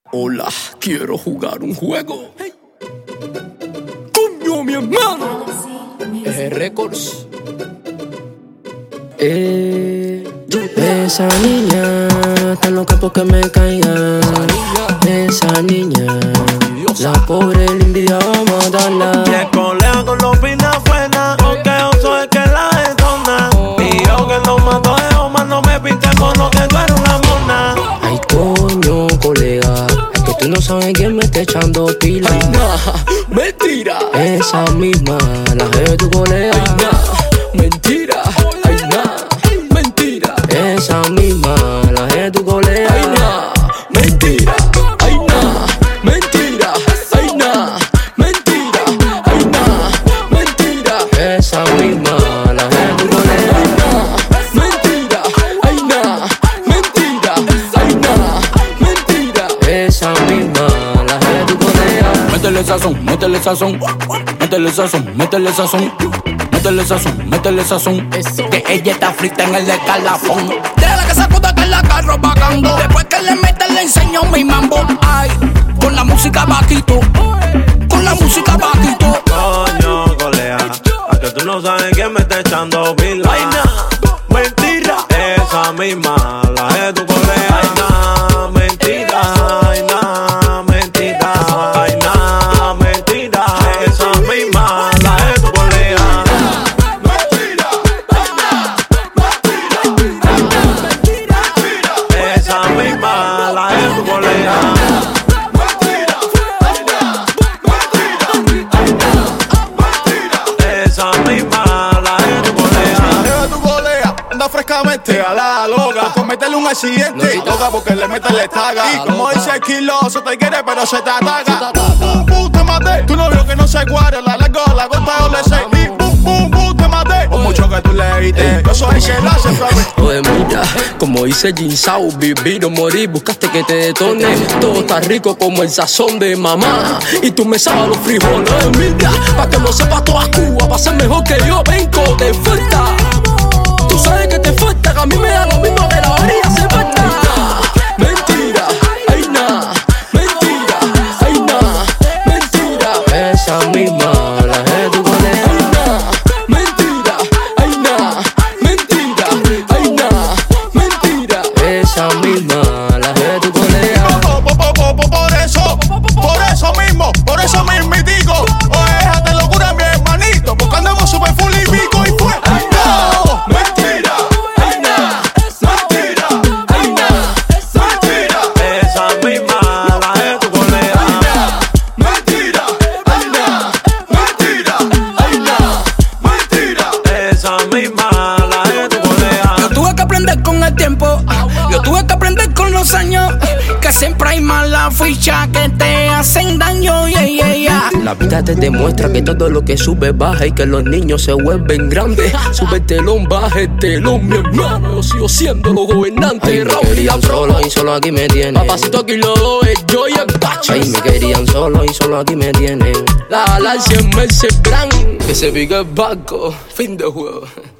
Hola, quiero jugar un juego. ¡Coño, mi hermano! Records. Esa niña está loca porque me caiga. Esa niña, la pobre la envidia va a matarla. Y el colega con los pinas buenas, porque yo soy el que la detona. Y yo que no mato de Omar, no me pintes mono, que tú eres una mona. Ay, coño, colega, es que tú no sabes quién me está echando pila. Ay, nah, mentira. Esa misma, la jefa de tu colega. Ay, nah, mentira. Ay, nah, mentira. Esa misma, la jefa de tu colega. Ay, nah, mentira. Ay, nah, mentira. Ay, nah, mentira. Ay, nah, mentira. Esa misma, la jefa de tu colega. Mentira. Ay, nah, mentira. Ay, nah, mentira. Esa misma, la jefa de tu colega. Métele sazón, métele sazón, métele sazón, métele sazón, métele sazón, métele sazón. Que ella está frita en el escalafón. Déjala que sacuda que la carro pagando. Después que le mete le enseño mi mambo. Ay, con la música bajito, con la música bajito. Coño, colega, a que tú no sabes quién me está echando pila. Ay, nah, mentira. Esa misma, la de tu colega. Ay, nah, mentira. Ay, nah, mentira. Ay, nah, mentira. Esa misma, la de tu colega. Esa misma, la de tu colega. Esa misma, la de tu colega. Deja tu colea, anda frescamente a la loca. Con meterle un accidente, toca porque le mete la estaga. Y como dice el kilo, se te quiere pero se te ataca. Bum, bum, te maté. Tu novio que no se guarda, la largo, la golpa yo le sé. Y bum, bum, te maté. Por mucho que tú le diste, yo soy el que la hace flores. Oye, mira, como dice Jinsao, vivir o morir, buscaste que te detone. Todo está rico como el sazón de mamá. Y tú me sabes los frijoles, mira. Pa' que no sepas toda Cuba, va a ser mejor que yo, vengo, te falta. Tú sabes que te falta, que a mí me da lo mismo que la orilla se falta. Mentira, ay, nah, mentira, ay, nah, mentira. Esa misma, la jefa de tu colega. Ay, nah, mentira, ay, nah, mentira, ay, nah, mentira. Esa misma, la jefa de tu colega. Por eso mismitico. Oye, déjate locura, mi hermanito, porque andamos super full y pico y fue. Ay, no, mentira. Ay, nah, mentira, ay, nah, mentira. Esa misma, la de tu colega. Mentira, ay, nah, mentira, ay, nah, mentira. Esa misma, la de tu colega. Yo tuve que aprender con el tiempo, yo tuve que aprender con los años, que siempre hay malas fichas que te hacen daño, yeah, yeah, yeah. La vida te demuestra que todo lo que sube baja y que los niños se vuelven grandes. Sube el telón, baja el telón, mi hermano. Yo sigo siendo los gobernantes. Ay, me querían solo y solo aquí me tienen. Papacito, aquí lo doy, yo y el bacho. Ay, me querían solo y solo aquí me tienen. La Lancia en Mercedes Brand, que se pica el barco, fin de juego.